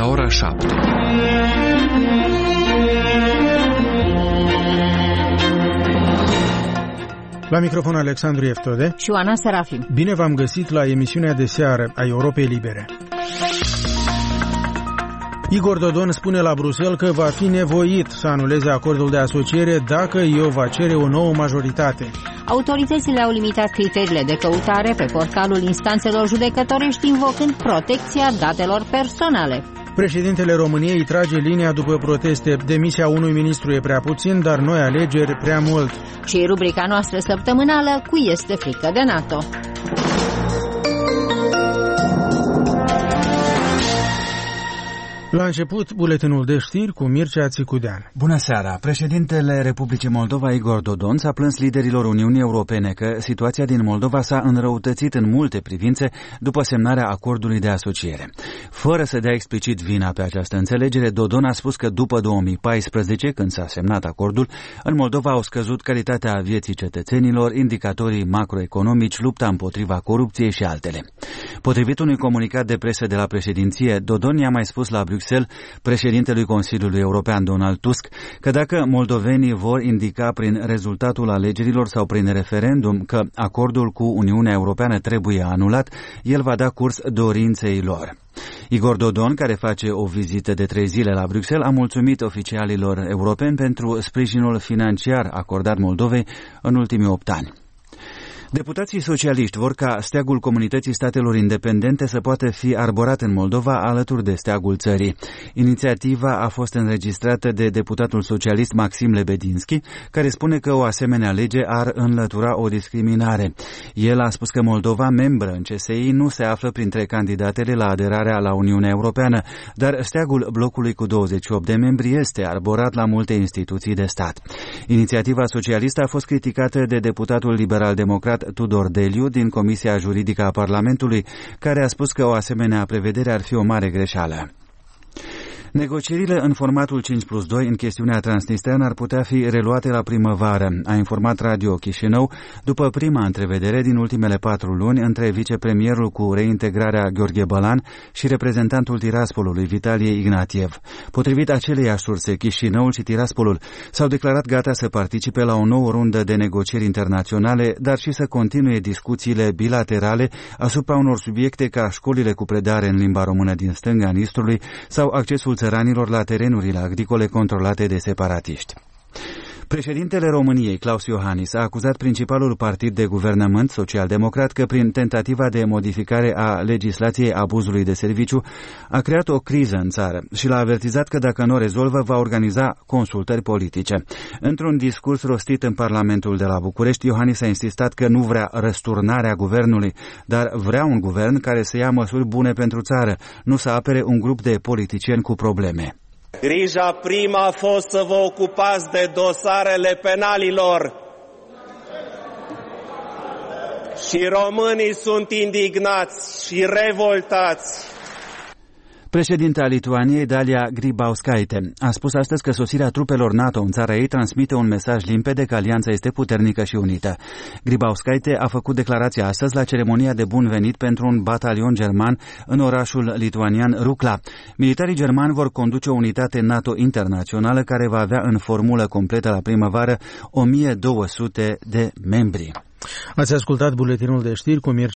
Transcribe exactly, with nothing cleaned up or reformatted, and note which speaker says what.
Speaker 1: la ora șapte.
Speaker 2: La microfon Alexandru Eftode
Speaker 3: și Oana Serafim.
Speaker 2: Bine v-am găsit la emisiunea de seară a Europei Libere. Igor Dodon spune la Bruxelles că va fi nevoit să anuleze acordul de asociere dacă E U va cere o nouă majoritate.
Speaker 3: Autoritățile au limitat criteriile de căutare pe portalul instanțelor judecătorești, invocând protecția datelor personale.
Speaker 2: Președintele României trage linia după proteste. Demisia unui ministru e prea puțin, dar noi alegeri prea mult.
Speaker 3: Și rubrica noastră săptămânală, cui este frică de NATO?
Speaker 2: La început, buletinul de știri cu Mircea Țicudean.
Speaker 4: Bună seara! Președintele Republicii Moldova, Igor Dodon, s-a plâns liderilor Uniunii Europene că situația din Moldova s-a înrăutățit în multe privințe după semnarea acordului de asociere. Fără să dea explicit vina pe această înțelegere, Dodon a spus că după două mii paisprezece, când s-a semnat acordul, în Moldova au scăzut calitatea vieții cetățenilor, indicatorii macroeconomici, lupta împotriva corupției și altele. Potrivit unui comunicat de presă de la președinție, Dodon i-a mai spus la Bruxelles președintelui Consiliului European Donald Tusk că dacă moldovenii vor indica prin rezultatul alegerilor sau prin referendum că acordul cu Uniunea Europeană trebuie anulat, el va da curs dorinței lor. Igor Dodon, care face o vizită de trei zile la Bruxelles, a mulțumit oficialilor europeni pentru sprijinul financiar acordat Moldovei în ultimii opt ani. Deputații socialiști vor ca steagul Comunității Statelor Independente să poată fi arborat în Moldova alături de steagul țării. Inițiativa a fost înregistrată de deputatul socialist Maxim Lebedinski, care spune că o asemenea lege ar înlătura o discriminare. El a spus că Moldova, membră în C S I, nu se află printre candidatele la aderarea la Uniunea Europeană, dar steagul blocului cu douăzeci și opt de membri este arborat la multe instituții de stat. Inițiativa socialistă a fost criticată de deputatul liberal-democrat Tudor Deliu din Comisia Juridică a Parlamentului, care a spus că o asemenea prevedere ar fi o mare greșeală. Negocierile în formatul cinci plus doi în chestiunea transnistreană ar putea fi reluate la primăvară, a informat Radio Chișinău, după prima întrevedere din ultimele patru luni între vicepremierul cu reintegrarea Gheorghe Bălan și reprezentantul Tiraspolului Vitalie Ignatiev. Potrivit aceleiași surse, Chișinăul și Tiraspolul s-au declarat gata să participe la o nouă rundă de negocieri internaționale, dar și să continue discuțiile bilaterale asupra unor subiecte ca școlile cu predare în limba română din stânga Nistrului sau accesul țăranilor la terenurile agricole controlate de separatiști. Președintele României, Claus Iohannis, a acuzat principalul partid de guvernământ, social-democrat, că prin tentativa de modificare a legislației abuzului de serviciu a creat o criză în țară și l-a avertizat că dacă nu o rezolvă, va organiza consultări politice. Într-un discurs rostit în Parlamentul de la București, Iohannis a insistat că nu vrea răsturnarea guvernului, dar vrea un guvern care să ia măsuri bune pentru țară, nu să apere un grup de politicieni cu probleme.
Speaker 5: Grija prima a fost să vă ocupați de dosarele penalilor. Și românii sunt indignați și revoltați.
Speaker 4: Președinta Lituaniei, Dalia Grybauskaite, a spus astăzi că sosirea trupelor NATO în țara ei transmite un mesaj limpede că alianța este puternică și unită. Grybauskaite a făcut declarația astăzi la ceremonia de bun venit pentru un batalion german în orașul lituanian Rukla. Militarii germani vor conduce o unitate NATO internațională care va avea în formulă completă la primăvară o mie două sute de membri.
Speaker 2: Ați ascultat buletinul de știri cu Mircea